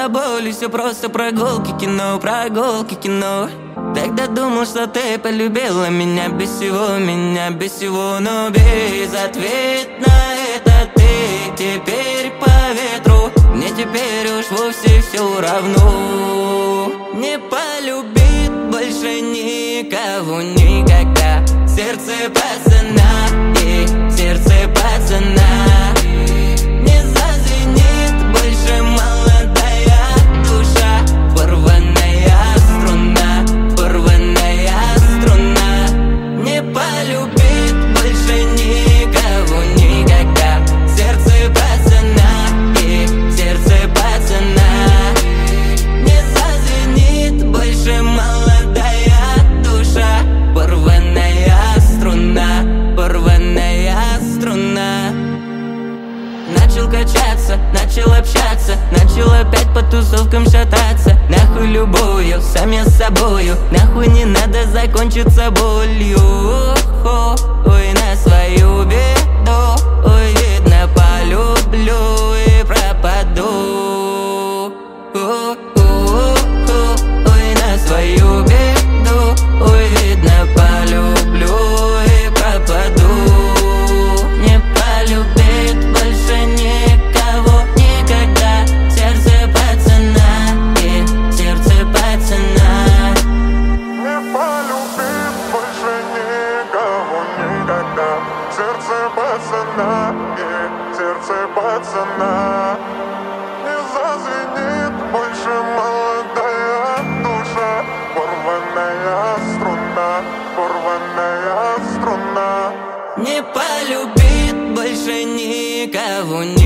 болью, все просто прогулки, кино, прогулки, кино. Тогда думал, что ты полюбила меня без всего, но безответно это ты. Теперь по ветру, мне теперь уж вовсе все равно. Не полюбит больше никого никогда. Сердце пацана, сердце пацана. Не зазвенит больше молодая душа. Порванная струна, порванная струна. Не полюбит больше никого никогда. Сердце пацана, сердце пацана. Не зазвенит больше молодая душа. Порванная струна, порванная струна. Начал качаться, начал общаться, начал опять по тусовкам шататься. Нахуй любую, сам я с собою. Нахуй не надо закончиться болью. Ой, на свою беду. Ой, видно, полюблю и пропаду. Ой, на свою беду. Ой, видно, полюблю и пропаду. Не полюбит больше никого никогда. Сердце пацана, сердце пацана. Не полюбит больше никого никогда. Сердце пацана, сердце пацана. Не зазвенит больше молодая душа. Порванная струна, порванная струна. Не полюбит больше никого